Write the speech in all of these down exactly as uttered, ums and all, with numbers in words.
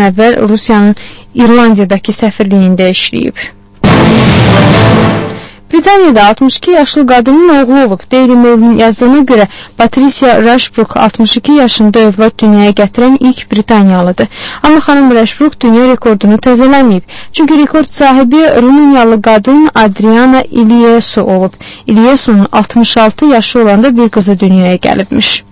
əvvəl Rusiyanın İrlandiyadakı səfirliyində işləyib. Britaniyada altmış iki yaşlı qadının oğlu olub. Daily Mail'in yazdığına görə Patricia Rushbrook altmış iki yaşında övlad dünyaya gətirən ilk Britaniyalıdır. Amma xanım Rushbrook dünya rekordunu təzələnməyib. Çünki rekord sahibi Rumıniyalı qadın Adriana Iliescu olub. Iliescu'nun altmış altı yaşı olanda bir qızı dünyaya gəlibmiş.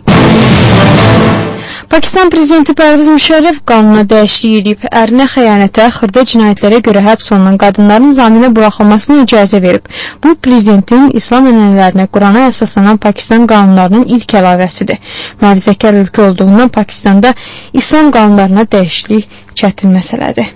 Pakistan prezidenti Pərviz Müşərrəf qanuna dəyişiklik edib. Ərinə xəyanətə, xırda cinayətlərə görə həbs olunan qadınların zaminə buraxılmasına icazə verib. Bu, prezidentin İslam ənənələrinə, Qurana əsaslanan Pakistan qanunlarının ilk əlavəsidir. Mühafizəkar ölkə olduğundan Pakistanda İslam qanunlarına dəyişiklik çətin məsələdir.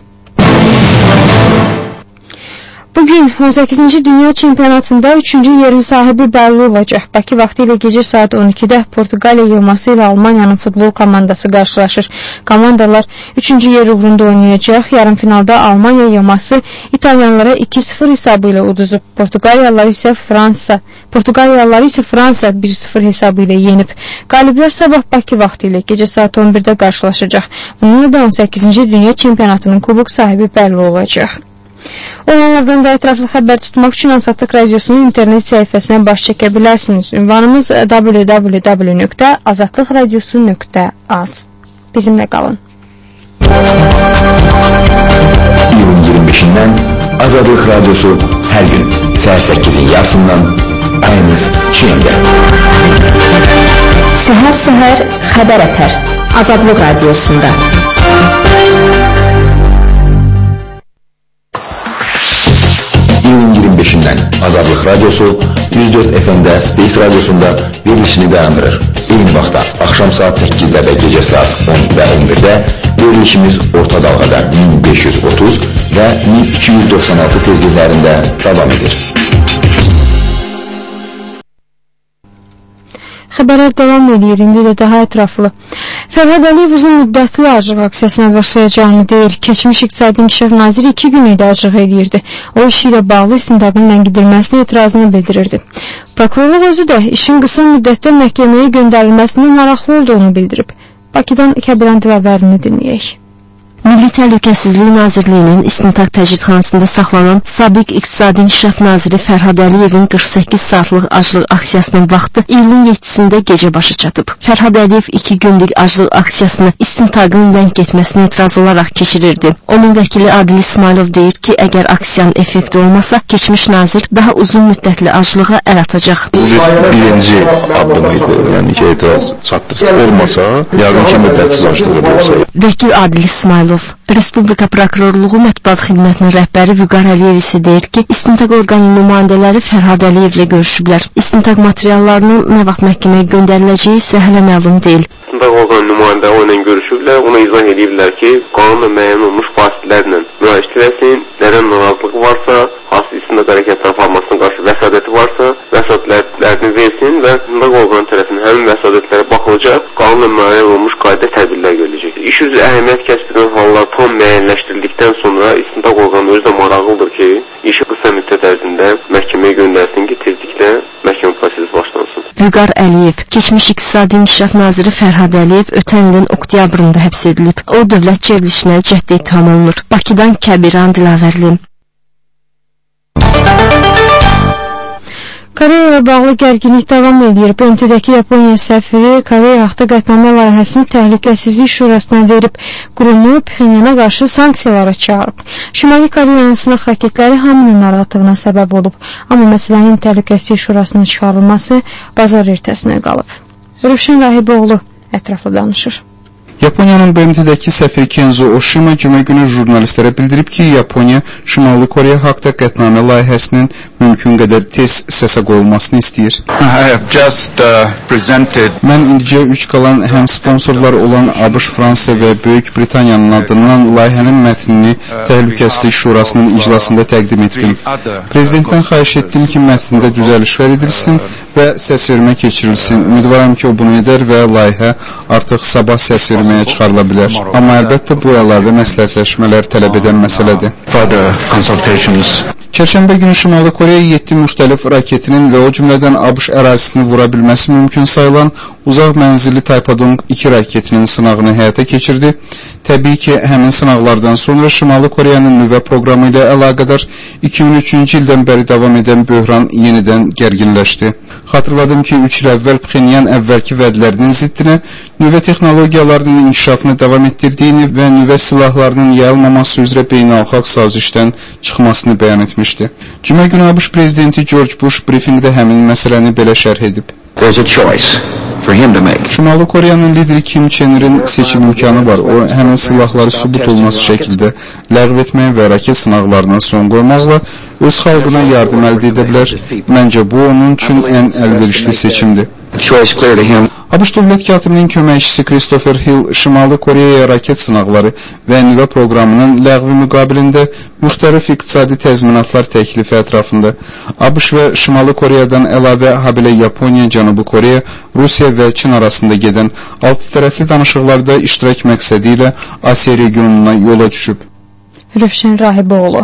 Bugün on səkkizinci Dünya Çempionatında üçüncü yerin sahibi bəlli olacaq. Bakı vaxtı ilə gecə saat on ikidə Portuqaliya yığması ilə Almaniyanın futbol komandası qarşılaşır. Komandalar üçüncü yer uğrunda oynayacaq. Yarım finalda Almaniya yığması İtalyanlara iki sıfır hesabı ilə uduzub. Portuqaliyalılar isə Fransa Portuqaliyalılar isə Fransa bir sıfır hesabı ilə yenib. Qaliblər sabah Bakı vaxtı ilə gecə saat on birdə qarşılaşacaq. Bununla da on səkkizinci Dünya Çempionatının kubok sahibi bəlli olacaq. Olanlardan da ətraflı xəbər tutmaq üçün Azadlıq Radiosunun internet səhifəsinə baş çəkə bilərsiniz. Ünvanımız w w w nöqtə azadlıq radiosu nöqtə az. Bizimlə qalın. iyun iyirmi beşindən Azadlıq Radiosu hər gün səhər səkkizin yarısından ayınız Çiyəndə. Səhər-səhər xəbər ətər Azadlıq Radiosunda. iyun iyirmi beşindən Azadlıq Radiosu yüz dörd F M'də Space Radiosunda verilişini dayandırır. Eyni vaxtda axşam saat səkkizdə və gecə saat on və on birdə verilişimiz orta dalğada min beş yüz otuz və min iki yüz doxsan altı tezliklərində davam edir. Xəbərlər davam edir, indi də daha ətraflı. Fərhad Əliyev uzun müddətli acıq aksiyasına başlayacağını deyir. Keçmiş İqtisadi İnkişaf Naziri iki gün idi acıq edirdi. O işi ilə bağlı istintaqın ləngidilməsini etirazını bildirirdi. Prokurorluq özü də işin qısa müddətdə məhkəməyə göndərilməsinin maraqlı olduğunu bildirib. Bakıdan Kəbirən Dilavərini dinləyək. Milli Təhlükəsizlik Nazirliyinin istintaq təcridxanasında saxlanan sabiq İqtisadi İnkişaf Naziri Fərhad Əliyevin qırx səkkiz saatlıq aclıq aksiyasının vaxtı iyulun yeddisində gecə başa çatıb. Fərhad Əliyev iki günlük aclıq aksiyasını istintaqın ləng getməsinə etiraz olaraq keçirirdi. Onun vəkili Adil İsmailov deyir ki, əgər aksiyanın effekti olmasa, keçmiş nazir daha uzun müddətli aclığa əl atacaq. Bu birinci addım idi, yəni ki, etiraz çatdırsa olmasa, yarın ki müddətsiz aclığı olsa. Vəkil Adil İsmailov Respublika Prokurorluğu Mətbuat Xidmətinin rəhbəri Vüqar Əliyev isə deyir ki, istintaq orqanı nümayəndələri Fərhad Əliyevlə görüşüblər. İstintaq materiallarının nə vaxt məhkəməyə göndəriləcəyi isə hələ məlum deyil. İstintaq orqanı nümayəndələri ilə görüşüblər, ona izah ediblər ki, qanunla müəyyən olmuş fasillərlə müraciət etsin, nədən narazılığı varsa, hansı istintaq hərəkətinin aparmasına qarşı vəsadəti varsa, vəsadətlərini versin və istintaq orqanı tərəfindən həmin vəsadətlərə baxılacaq, qanunla müəyyən olmuş qayda tədbirlər görüləcək. İş üzrə əhəmiyyət kəsb edən hallar tam müəyyənləşdirildikdən sonra istintaq orqanı özü də maraqlıdır ki, işi qısa müddət ərzində məhkəməyə göndərsin ki, tezliklə məhkəmə prosesi başlansın. Vüqar Əliyev, keçmiş İqtisadi İnkişaf Naziri Fərhad Əliyev ötən ilin oktyabrında həbs edilib. O, dövlət çevrilişinə cəhd itham olunur. Bakıdan Kəbirən Dilavərli. Koreya ilə bağlı gərginlik davam edir. B M T-dəki Yaponiya səfiri Koreya haqqında qətnamə layihəsini Təhlükəsizlik Şurasına verib, qurumu Pxenyana qarşı sanksiyalara çağırıb. Şimali Koreyanın sınaq raketləri hamının narahatlığına səbəb olub, amma məsələnin Təhlükəsizlik Şurasına çıxarılması bazar ertəsinə qalıb. Rövşən Rahiboğlu ətraflı danışır. Yaponiyanın B M T-dəki səfiri Kenzo Oshima cümə günü jurnalistlərə bildirib ki, Yaponiya Şimali Koreya haqqında qətnamə layihəsinin mümkün qədər tez səsə qoyulmasını istəyir. Just, uh, presented... Mən indicə üç qalan həm sponsorlar olan ABŞ, Fransa və Böyük Britaniyanın adından layihənin mətnini Təhlükəsizlik Şurasının iclasında təqdim etdim. Prezidentdən xahiş etdim ki, mətnində düzəlişlər edilsin və səsvermə keçirilsin. Ümidvaram ki, o bunu edər və layihə artıq sabah səsverməyə çıxarıla bilər. Amma əlbəttə bu əlavə məsləhətləşmələr tələb edən məsələdir. Çərşənbə günü Şimali Koreya yeddi müxtəlif raketinin və o cümlədən ABŞ ərazisini vura bilməsi mümkün sayılan uzaq mənzilli Taypadong iki raketinin sınağını həyata keçirdi. Təbii ki, həmin sınaqlardan sonra Şimali Koreyanın nüvə proqramı ilə əlaqədar iki min üçüncü ildən bəri davam edən böhran yenidən gərginləşdi. Xatırladım ki, üç il əvvəl Pxenyan əvvəlki vədlərinin ziddinə nüvə texnologiyalarının inkişafını davam etdirdiyini və nüvə silahlarının yayılmaması üzrə beynəlxalq sazişdən çıxmasını bəyan etmişdi. Cümə günü ABŞ prezidenti George Bush brifinqdə həmin məsələni belə şərh edib. Şimali Koreyanın lideri Kim Chen Ir'in seçim imkanı var. O, həmin silahları sübut olması şəkildə ləğv etməyə və raket sınaqlarına son qoymaqla öz xalqına yardım əldə edə bilər. Məncə, bu onun üçün ən əlverişli seçimdir. ABŞ dövlət katibinin köməkçisi Christopher Hill Şimali Koreyaya raket sınaqları və nüvə proqramının ləğvi müqabilində müxtəlif iqtisadi təzminatlar təklifi ətrafında ABŞ və Şimali Koreyadan əlavə habelə Yaponiya, Cənubi Koreya, Rusiya və Çin arasında gedən altı tərəfli danışıqlarda iştirak məqsədi ilə Asiya regionuna yola düşüb. Rövşən Rahiboğlu.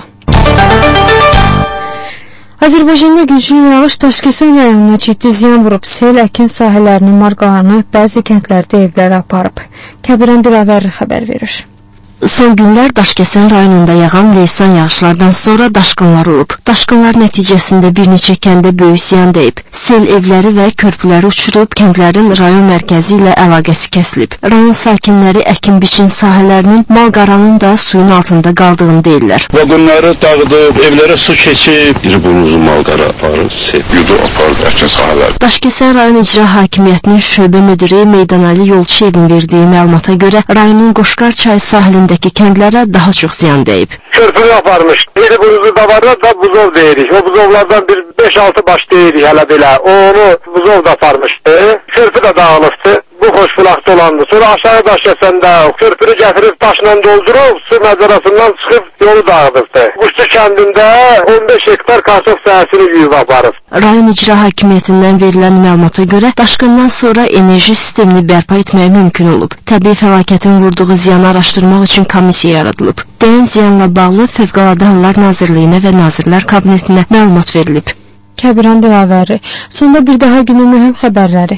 Azərbaycanda güclü yağış Daşkəsən rayonuna ciddi ziyan vurub, sel əkin sahələrinin marqalarını bəzi kəndlərdə evlərə aparıb. Kəbirən Dilavəri xəbər verir. Son günlər Daşkəsən rayonunda yağan leysan yağışlardan sonra daşqınlar olub. Daşqınlar nəticəsində bir neçə kəndə böyük ziyan dəyib. Sel evləri və körpüləri uçurub, kəndlərin rayon mərkəzi ilə əlaqəsi kəsilib. Rayon sakinləri əkin-biçin sahələrinin, mal-qaranın da suyun altında qaldığını deyirlər. Vaqonları dağıdıb, evlərə su keçib, iri buruzu mal-qara aparıb, sel yudu aparıb əkin sahələr. Daşkəsən rayon icra hakimiyyətinin şöbə müdiri Meydanəli Yolçuyevin verdiyi məlumata görə rayonun Qoşqar çayı sahilində kəndlərə daha çox ziyan dəyib. Körpünü aparmış. Biri buruzu davarlar da buzov deyirik. O buzovlardan bir beş altı baş deyirik hələ belə. O onu buzov da aparmışdı. Körpü də dağılıbdı. Bu xoşbulaqda olandı. Sonra aşağı Daşkəsəndə körpünü gətirib daşla doldurub, su məzərəsindən çıxıb yolu dağıdıbdı. Quşçu kəndində on beş hektar kartof səhəsini yuyub aparıb. Rayon icra hakimiyyətindən verilən məlumata görə daşqından sonra enerji sistemini bərpa etmək mümkün olub. Təbii fəlakətin vurduğu ziyanı araşdırmaq üçün komissiya yaradılıb. Dəyən ziyanla bağlı Fövqəladə Hallar Nazirliyinə və Nazirlər Kabinetinə məlumat verilib. Kəbirən Dilavəri. Sonda bir daha günün mühüm xəbərləri.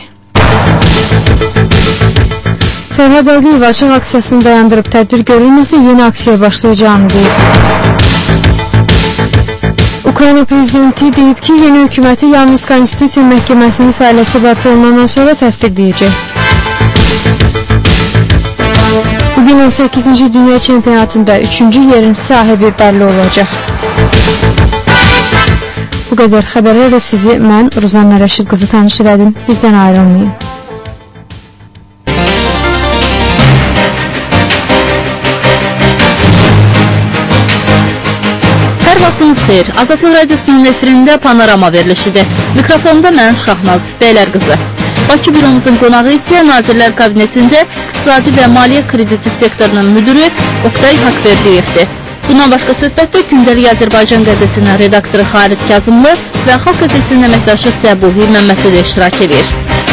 Fərhad Əliyev açıq aksiyasını dayandırıb, tədbir görülməsə yeni aksiyaya başlayacağını deyib. Ukrayna prezidenti deyib ki, yeni hökuməti yalnız Konstitusiya Məhkəməsinin fəaliyyəti bərpa olunandan sonra təsdiqləyəcək. Bugün on səkkizinci Dünya Çempionatında üçüncü yerin sahibi bəlli olacaq. Bu qədər xəbərlərlə sizi mən Ruzanna Rəşid qızı tanış elədim. Bizdən ayrılmayın. Hər vaxtınız xeyir. Azadlıq Radiosunun efirində Panorama verilişidir. Mikrofonda mən Şahnaz Beylər qızı. Bakı büromuzun qonağı isə Nazirlər Kabinetində İqtisadi və Maliyyə Krediti sektorunun müdürü Oktay Haqverdiyevdir. Bundan başqa söhbətdə Gündəlik Azərbaycan qəzetinin redaktoru Xalid Kazımlı və Xalq qəzetinin əməkdaşı Səbuhi Məmmədli də iştirak edir.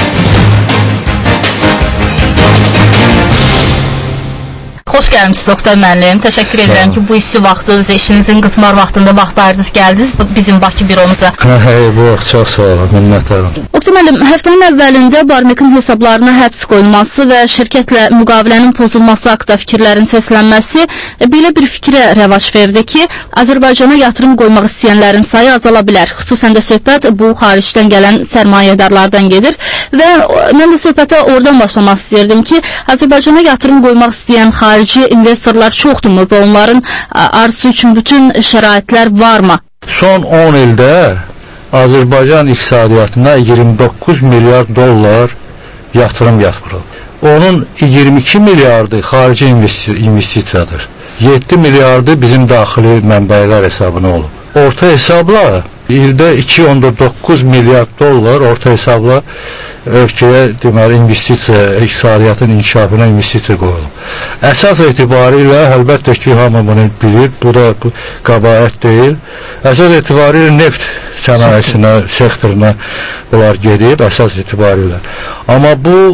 Xoş gəlmişsiniz Oktay müəllim. Təşəkkür edirəm ki, bu isti vaxtınızda, işinizin qısmar vaxtında vaxt ayırdınız, gəldiniz bizim Bakı büromuza. Hey, bu vaxt çox sağ olun, minnətdaram. Oktay müəllim, həftənin əvvəlində Barmekin hesablarına həbs qoyulması və şirkətlə müqavilənin pozulması haqqında fikirlərin səslənməsi belə bir fikrə rəvac verdi ki, Azərbaycana yatırım qoymaq istəyənlərin sayı azala bilər. Xüsusən də söhbət bu xaricdən gələn sərmayədarlardan gedir və mən də söhbətə oradan başlamaq istəyirdim ki, Azərbaycana yatırım qoymaq istəyən xarici investorlar çoxdurmu və onların arzusu üçün bütün şəraitlər varmı? Son on ildə Azərbaycan iqtisadiyyatına iyirmi doqquz milyard dollar yatırım yatırılıb. Onun iyirmi iki milyardı xarici investisiyadır. yeddi milyardı bizim daxili mənbələr hesabına olub. Orta hesabla ildə iki nöqtə doqquz milyard dollar orta hesabla ölkəyə deməli investisiya, iqtisadiyyatın inkişafına investisiya qoyulub. Əsas etibarilə əlbəttə ki, hamı bunu bilir, bu da bu qəbahət deyil. Əsas etibarilə neft sənayesinə, sektoruna bunlar gedib, əsas etibarilə. Amma bu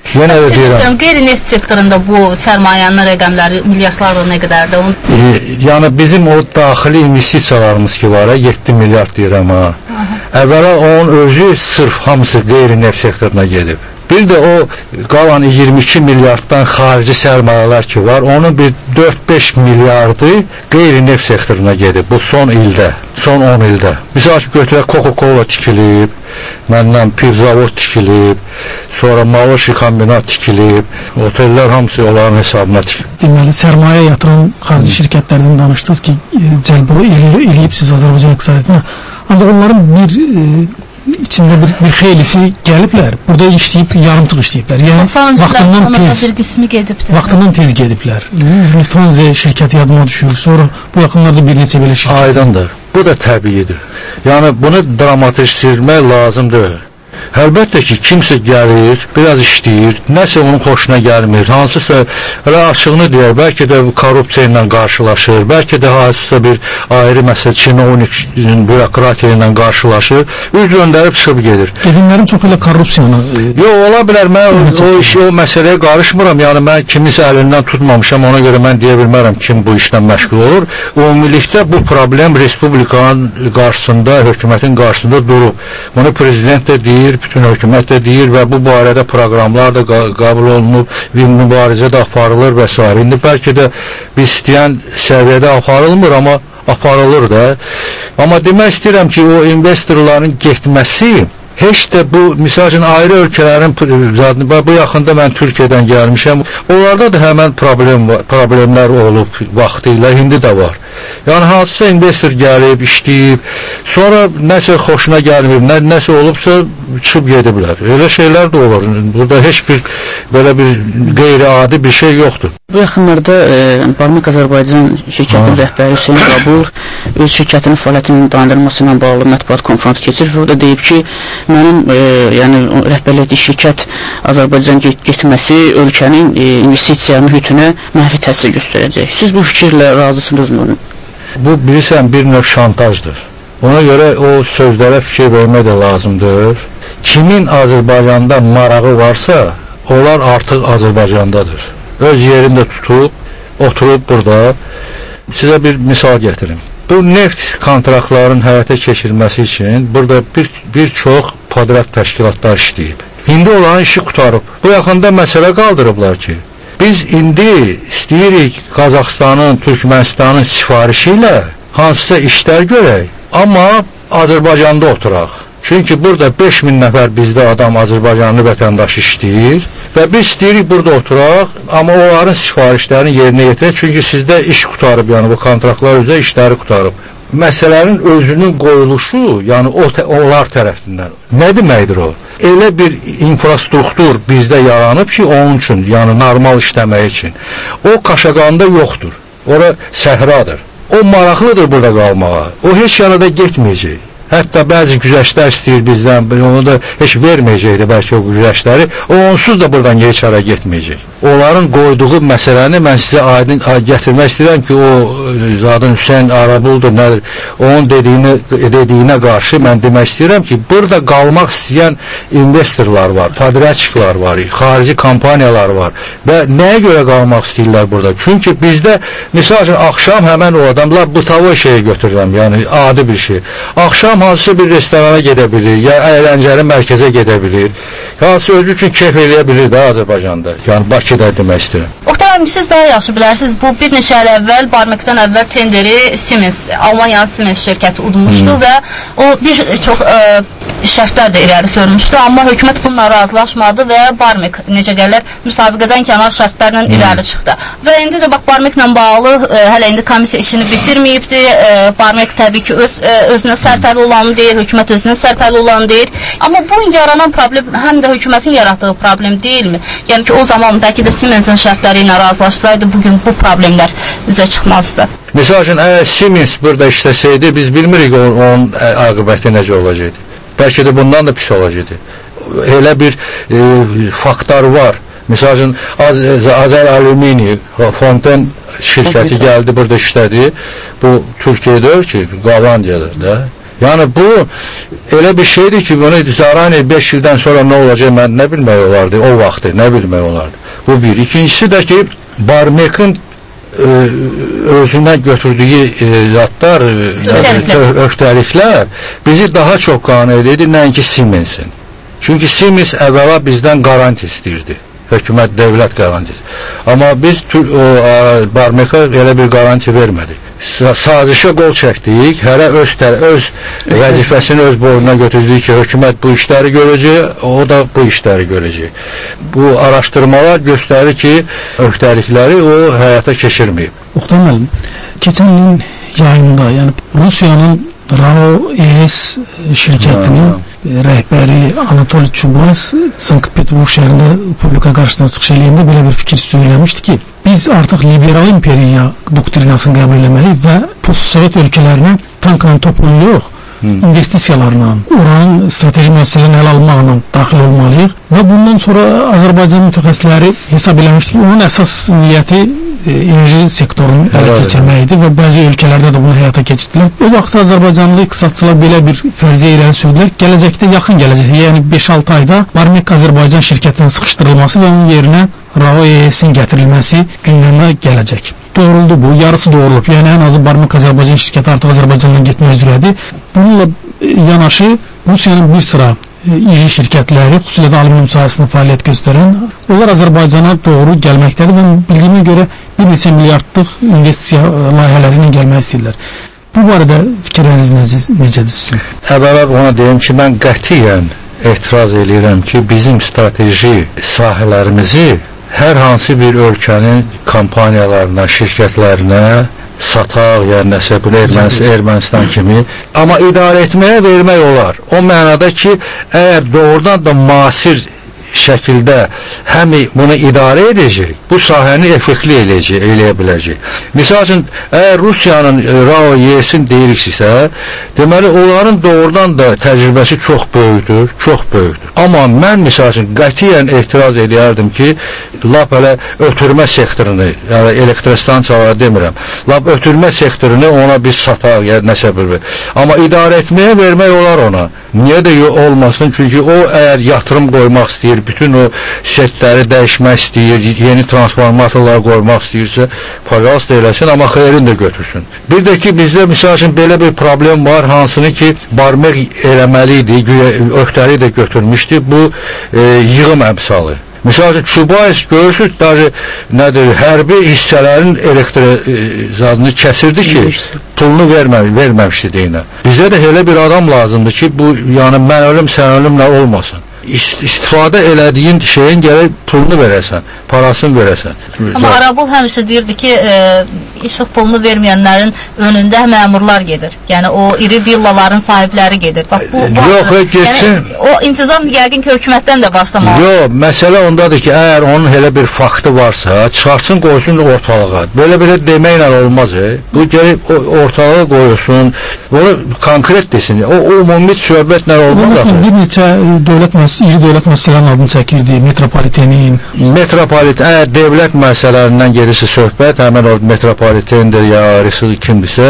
Yenə də deyirəm. Qeyri-neft sektorunda bu sərmayənin rəqəmləri milyardlarla nə qədərdir? E, yəni bizim o daxili investisiyalarımız ki var, yeddi milyard deyirəm ha. Əvvəla onun özü sırf hamısı qeyri-neft sektoruna gedib. Bir də o qalan iyirmi iki milyarddan xarici sərmayələr ki var, onun bir dörd beş miljardı qeyri-neft sektoruna gedib bu son ildə, son on ildə. Misal ki, götürək Coca-Cola tikilib, məndən pivzavod tikilib, sonra Maloşi kombinat tikilib, otellər hamısı onların hesabına tikilib. Deməli, sərmayə yatıran xarici şirkətlərdən danışdınız ki, cəlb eləyib siz Azərbaycan iqtisadiyyatına. Ancaq onların bir e, içində bir, bir xeylisi gəliblər, burada işləyib, yarımçıq işləyiblər. Yəni, vaxtından tez, bir qismi gedibdir. Vaxtından tez gediblər. Lufthansa şirkəti yadıma düşür, sonra bu yaxınlarda bir neçə belə şirkət. Aydındır. Bu da təbiidir. Yəni, bunu dramatikləşdirmək lazımdır. Əlbəttə ki, kimsə gəlir, biraz işləyir, nəsə onun xoşuna gəlmir, hansısa elə açığını deyər, bəlkə də korrupsiya ilə qarşılaşır, bəlkə də hansısa bir ayrı məsələ, çinovnik bürokratiya ilə qarşılaşır, üz göndərib çıxıb gedir. Dedimlərim çox elə korrupsiyanı... Yox, ola bilər, mən o, o işi, o məsələyə qarışmıram, yəni mən kimisə əlindən tutmamışam, ona görə mən deyə bilmərəm kim bu işlə məşğul olur. Ümumilikdə bu problem Respublikanın qarşısında, hökumətin qarşısında durub. Bunu prezident də deyir, bütün hökumət də deyir və bu barədə proqramlar da qəbul olunub, mübarizə də aparılır və s. İndi bəlkə də biz istəyən səviyyədə aparılmır, amma aparılır da. Amma demək istəyirəm ki, o investorların getməsi heç də bu, misal üçün, ayrı ölkələrin, bu yaxında mən Türkiyədən gəlmişəm, onlarda da həmən problem, problemlər olub vaxtı ilə, indi də var. Yəni, hansısa investor gəlib, işləyib, sonra nəsə xoşuna gəlmir, nə, nəsə olubsa, çıxıb gediblər. Elə şeylər də olur. Burada heç bir, belə bir qeyri-adi bir şey yoxdur. Bu yaxınlarda e, Barmaq Azərbaycan şirkətinin rəhbəri Hüseyin Qabur öz şirkətinin fəaliyyətinin dayandırılması ilə bağlı mətbuat konfransı keçirir və o da deyib ki, mənim e, yəni, rəhbərlik etdiyi şirkət Azərbaycan get getməsi ölkənin e, investisiya mühitinə mənfi təsir göstərəcək. Siz bu fikirlə razısınızmı? Bu, bilirsən, bir növ şantajdır. Ona görə o sözlərə fikir vermək də lazımdır. Kimin Azərbaycanda marağı varsa, onlar artıq Azərbaycandadır. Öz yerində tutub, oturub burada. Sizə bir misal gətirim. Bu neft kontraktların həyata keçirilməsi üçün burada bir, bir çox podrat təşkilatlar işləyib. İndi onların işi qutarıb. Bu yaxında məsələ qaldırıblar ki, biz indi istəyirik Qazaxıstanın, Türkmənistanın sifarişi ilə hansısa işlər görək, amma Azərbaycanda oturaq. Çünki burada beş min nəfər bizdə adam Azərbaycanlı vətəndaş işləyir və biz istəyirik burada oturaq, amma onların sifarişlərini yerinə yetirək, çünki sizdə iş qutarıb, yəni bu kontraktlar üzrə işləri qutarıb. Məsələnin özünün qoyuluşu, yəni o, onlar tərəfindən. Nə deməkdir o? Elə bir infrastruktur bizdə yaranıb ki, onun üçün, yəni normal işləmək üçün. O Qaşaqanda yoxdur, ora səhradır. O maraqlıdır burada qalmağa, o heç yana da getməyəcək. Hətta bəzi güzəştlər istəyir bizdən, onu da heç verməyəcəkdir bəlkə o güzəştləri, o onsuz da buradan heç ara getməyəcək. Onların qoyduğu məsələni mən sizə aydın gətirmək istəyirəm ki, o zadın Hüseyin Arabuldur, nədir, onun dediyinə, dediyinə qarşı mən demək istəyirəm ki, burada qalmaq istəyən investorlar var, fabrikçilər var, xarici kompaniyalar var və nəyə görə qalmaq istəyirlər burada? Çünki bizdə, misal üçün, axşam həmən o adamlar butavoy şeyi götürürəm, yəni adi bir şey. Axşam hansısa bir restorana gedə bilir, ya əyləncəli mərkəzə gedə bilir, hansısa özü üçün keyf eləyə bilir də Azərbaycanda, yəni Bakıda demək istəyirəm. Oktay, siz daha yaxşı bilərsiniz, bu bir neçə il əvvəl, Barmikdən əvvəl tenderi Siemens, Almaniyanın Siemens şirkəti udmuşdu hmm. və o bir çox ə, şərtlər də irəli sürmüşdü, amma hökumət bununla razılaşmadı və Barmik, necə gəllər, müsabiqədən kənar şərtlərlə hmm. irəli çıxdı. Və indi də bax, Barmiklə bağlı, ə, hələ indi komissiya işini bitirməyibdi, ə, Barmik təbii ki, öz, ə, özünə sərfəli olanı deyir, hökumət özünə sərfəli olanı deyir. Amma bu yaranan problem həm də hökumətin yaratdığı problem deyilmi? Yəni ki, o zaman bəlkə də Siemensin şərtləri ilə razılaşsaydı, bugün bu problemlər üzə çıxmazdı. Misal üçün, əgər Siemens burada işləsəydi, biz bilmirik onun aqibəti necə olacaqdı. Bəlkə də bundan da pis olacaqdı. Elə bir e, faktor var. Misal üçün, Az Azər Alümini, Fonten şirkəti gəldi, burada işlədi. Bu Türkiyədə ki, Qavandiyadır da. Yəni bu elə bir şeydir ki, bunu zarani beş ildən sonra nə olacaq, mən nə bilmək olardı, o vaxtı nə bilmək olardı. Bu bir. İkincisi də ki, Barmekin e, özündən götürdüyü e, zatlar, e, öhdəliklər bizi daha çox qane edirdi, nəinki Siemensin. Çünki Siemens əvvəla bizdən garanti istəyirdi. Hökumət, dövlət garantisi. Amma biz Barmeka elə bir garanti vermədik. Sazişə qol çəkdik, hərə öz, öz vəzifəsini öz boynuna götürdük ki, hökumət bu işləri görəcək, o da bu işləri görəcək. Bu araşdırmalar göstərir ki, öhdəlikləri o həyata keçirməyib. Oxtar müəllim, keçən ilin yayında, yəni Rusiyanın RAO E S şirkətinin rəhbəri Anatoliy Çubas Sankt-Peterburg şəhərində publika qarşısına çıxış eləyəndə belə bir fikir söyləmişdi ki, biz artıq liberal imperiya doktrinasını qəbul eləməliyik və post-sovet ölkələrinə tankla, topla yox, investisiyalarla, oranın strateji məsələlərini ələ almaqla daxil olmalıyıq və bundan sonra Azərbaycan mütəxəssisləri hesab eləmişdi ki, onun əsas niyyəti e, enerji sektorunu ələ keçirməkdir və bəzi ölkələrdə də bunu həyata keçirdilər. O vaxt Azərbaycanlı iqtisadçılar belə bir fərziyyə irəli sürdülər. Gələcəkdə, yaxın gələcəkdə, yəni beş altı ayda Barmek Azərbaycan şirkətinin sıxışdırılması və onun yerinə RAO E S-in gətirilməsi gündəmə gələcək. Doğruldu bu, yarısı doğrulub. Yəni ən azı Barmek Azərbaycan şirkəti artıq Azərbaycandan getmək üzrədir. Bununla yanaşı Rusiyanın bir sıra iri şirkətləri, xüsusilə də alüminium sahəsində fəaliyyət göstərən, onlar Azərbaycana doğru gəlməkdədir və bildiyimə görə bir neçə milyardlıq investisiya layihələri ilə gəlmək istəyirlər. Bu barədə fikirləriniz necədir sizin? Əvvəla ona deyim ki, mən qətiyyən etiraz edirəm ki, bizim strateji sahələrimizi hər hansı bir ölkənin kampaniyalarına, şirkətlərinə sataq, yəni nəsə bunu Ermənistan, Ermənistan kimi, amma idarə etməyə vermək olar. O mənada ki, əgər doğrudan da müasir şəkildə həm bunu idarə edəcək, bu sahəni effektli eləyəcək, eləyə biləcək. Misal üçün, əgər Rusiyanın RAO E S-in deyiriksə, deməli, onların doğrudan da təcrübəsi çox böyükdür, çox böyükdür. Amma mən, misal üçün, qətiyyən etiraz edərdim ki, lap elə ötürmə sektorunu, yəni elektrostansiyalara demirəm, lap ötürmə sektorunu ona biz sataq, yəni nəsə bir. Amma idarə etməyə vermək olar ona. Niyə də olmasın? Çünki o, əgər yatırım qoymaq istəyir, bütün o setləri dəyişmək istəyir, yeni transformatorlar qoymaq istəyirsə, paylaşda eləsin, amma xeyrini də götürsün. Bir də ki, bizdə, misal üçün, belə bir problem var, hansını ki, Barmek eləməliydi, öhdəliyi də götürmüşdü, bu e, yığım əmsalı. Misal üçün, Çubayis görürsünüz, даже, nədir, hərbi hissələrin elektrizadını kəsirdi ki, pulunu vermə, verməmişdi deyinə. Bizə də elə bir adam lazımdır ki, bu, yəni mən ölüm, sən ölümlə olmasın. İstifadə elədiyin şeyin gələk pulunu verəsən, parasını verəsən. Amma Arabul həmişə deyirdi ki, e, işıq pulunu verməyənlərin önündə məmurlar gedir. Yəni o iri villaların sahibləri gedir. Bax, bu, bu yox, getsin. Yəni, o intizam yəqin ki, hökumətdən də başlamalı. Yox, məsələ ondadır ki, əgər onun elə bir faktı varsa, çıxartsın, qoysun ortalığa. Belə-belə deməklə olmaz. E. Bu gəlib ortalığa qoyulsun, bunu konkret desin. O, o umumi söhbətlə olmaz. Bir neçə dövlət məsələsi iri dövlət məsələlərinin adını çəkirdi, metropolitenin. Metropolit, əgər dövlət məsələlərindən gelirsə söhbət, həmən o metropolitendir, ya arısı kimdirsə,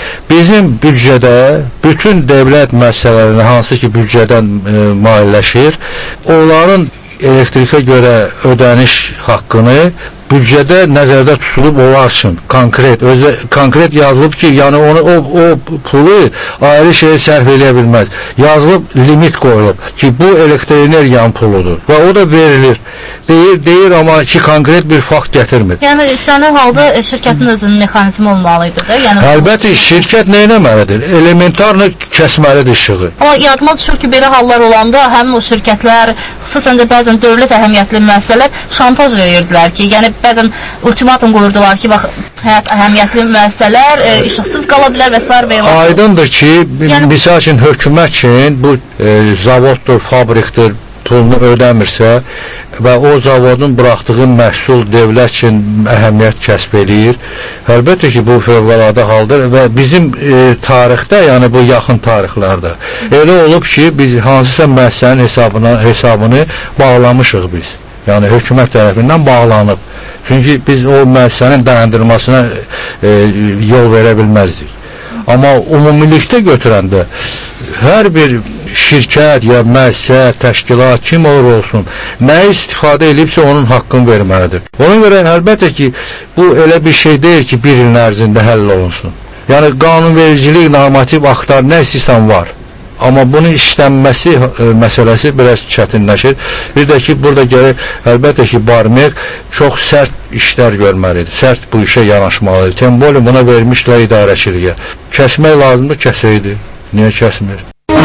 bizim büdcədə bütün dövlət məsələlərini, hansı ki büdcədən e, maliyyələşir, onların elektrikə görə ödəniş haqqını büdcədə nəzərdə tutulub onlar üçün konkret, özü konkret yazılıb ki, yəni onu o, o pulu ayrı şeyə sərf eləyə bilməz. Yazılıb, limit qoyulub ki, bu elektroenergiyanın puludur və o da verilir. Deyir, deyir amma ki, konkret bir fakt gətirmir. Yəni, sən o halda şirkətin özünün mexanizmi olmalıydı da? Yəni, əlbəttə, şirkət nə eləməlidir? Elementarını kəsməlidir işığı. Amma yadıma düşür ki, belə hallar olanda həmin o şirkətlər, xüsusən də bəzən dövlət əhəmiyyətli müəssisələr şantaj verirdilər ki, yəni bəzən ultimatum qoyurdular ki, bax, həyat əhəmiyyətli müəssisələr e, işıqsız qala bilər və s. və ilə. Aydındır ki, yəni, misal üçün hökumət üçün bu e, zavoddur, fabrikdir, pulunu ödəmirsə və o zavodun buraxdığı məhsul dövlət üçün əhəmiyyət kəsb edir. Əlbəttə ki, bu fövqəladə haldır və bizim e, tarixdə, yəni bu yaxın tarixlərdə elə olub ki, biz hansısa müəssisənin hesabına, hesabını bağlamışıq biz. Yəni hökumət tərəfindən bağlanıb. Çünki biz o müəssisənin dayandırılmasına e, yol verə bilməzdik. Amma ümumilikdə götürəndə hər bir şirkət ya müəssisə, təşkilat, kim olur olsun, nəyi istifadə edibsə onun haqqını verməlidir. Ona görə əlbəttə ki, bu elə bir şey deyil ki, bir ilin ərzində həll olunsun. Yəni, qanunvericilik, normativ aktlar nə istəyirsən var. Amma bunun işlənməsi e, məsələsi biraz çətinləşir. Bir də ki, burada gəlir, əlbəttə ki, Barmer çox sərt işlər görməlidir. Sərt bu işə yanaşmalıdır. Temboli buna vermişlər idarəçiliyə. Kəsmək lazımdır, kəsəydi. Niyə kəsmir?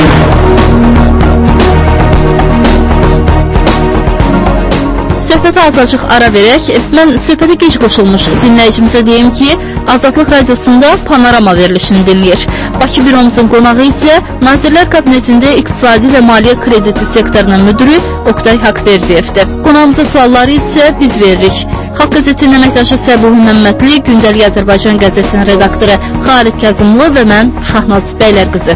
Söhbətə azacıq ara verək. Mən söhbətə gec qoşulmuş dinləyicimizə deyim ki, Azadlıq Radiosunda Panorama verilişini dinləyir. Bakı büromuzun qonağı isə Nazirlər Kabinetində İqtisadi və Maliyyə Krediti sektorunun müdürü Oktay Haqverdiyevdir. Qonağımıza sualları isə biz veririk. Xalq qəzetinin əməkdaşı Səbuhi Məmmədli, Gündəlik Azərbaycan qəzetinin redaktoru Xalid Kazımlı və mən Şahnaz Bəylərqızı.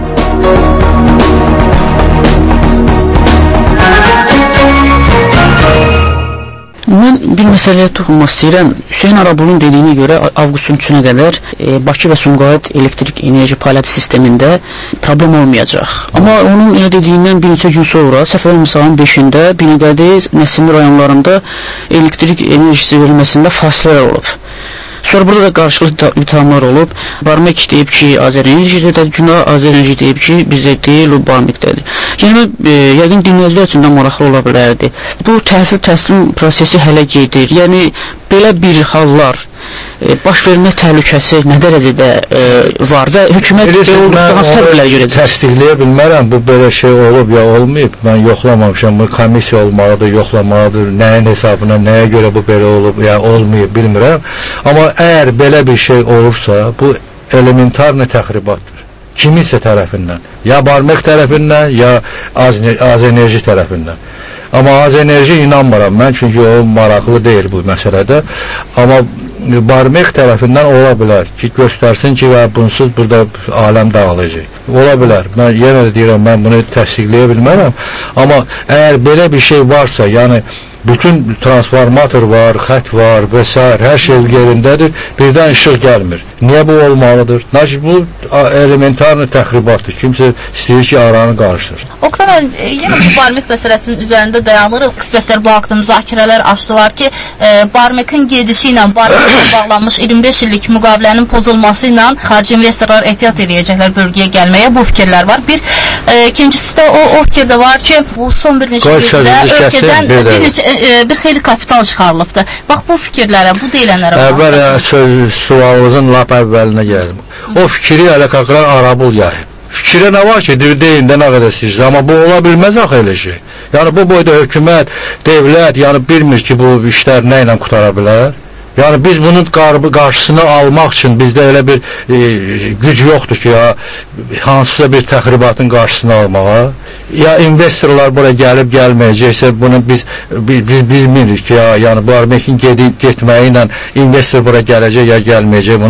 Mən bir məsələyə toxunmaq istəyirəm. Hüseyn Arabulun dediyinə görə avqustun üçünə qədər e, Bakı və Sumqayıt elektrik enerji payladı sistemində problem olmayacaq. Amma onun elə dediyindən bir neçə gün sonra, səhv olmasam beşində Binəqədi, Nəsimi rayonlarında elektrik enerjisi verilməsində fasilələr olub. Sonra burada da qarşılıqlı ithamlar olub. Barmek deyib ki, Azərenerjidə günah, Azərenerji deyib ki, bizdə deyil, o Barmekdədir. Yəni, e, yəqin dinləyicilər üçün də maraqlı ola bilərdi. Bu təhvil təslim prosesi hələ gedir. Yəni, belə bir hallar e, baş vermə təhlükəsi nə dərəcədə e, var və hökumət hansı tədbirlər görəcək? Təsdiqləyə bilmərəm, bu belə şey olub ya olmayıb. Mən yoxlamamışam, bu komissiya olmalıdır, yoxlamalıdır, nəyin hesabına, nəyə görə bu belə olub ya olmayıb, bilmirəm. Amma əgər belə bir şey olursa, bu elementarlı təxribatdır. Kiminsə tərəfindən, ya Barmek tərəfindən, ya Azərenerji tərəfindən. Amma Azərenerji inanmıram mən, çünki o maraqlı deyil bu məsələdə. Amma Barmek tərəfindən ola bilər ki, göstərsin ki, və bunsuz burada aləm dağılacaq. Ola bilər. Mən yenə də deyirəm, mən bunu təsdiqləyə bilmərəm. Amma əgər belə bir şey varsa, yəni bütün transformator var, xət var və s. hər şey yerindədir, birdən işıq gəlmir. Niyə bu olmalıdır? Lakin bu elementarlı təxribatdır. Kimsə istəyir ki, aranı qarışır. Oktay, yenə bu Barmek məsələsinin üzərində dayanırıq. Ekspertlər bu haqda müzakirələr açdılar ki, e, Barmekin gedişi ilə Barmeklə bağlanmış iyirmi beş illik müqavilənin pozulması ilə xarici investorlar ehtiyat edəcəklər bölgəyə gəlməyə. Bu fikirlər var. Bir, e, ikincisi də o, o fikirdə var ki, bu son bir neçə ildə ölkədən bir, neçə, e, bir xeyli kapital çıxarılıbdır. Bax, bu fikirlərə, bu deyilənlərə əvvəl sualımızın lap əvvəlinə gəlim. O fikri əlaqaqlar Arabul yayıb. Fikrə nə var ki, deyin də nə qədər istəyirsə, amma bu ola bilməz axı elə şey. Yəni bu boyda hökumət, devlət, yəni bilmir ki, bu işlər nə ilə qutara bilər. Yəni biz bunun qarşısını almaq üçün bizdə elə bir e, güc yoxdur ki, ya hansısa bir təxribatın qarşısını almağa. Ya investorlar bura gəlib gəlməyəcəksə, bunu biz biz, biz bilmirik ki, ya, yəni Barmekin gedib getməyi ilə investor bura gələcək ya gəlməyəcək, bunu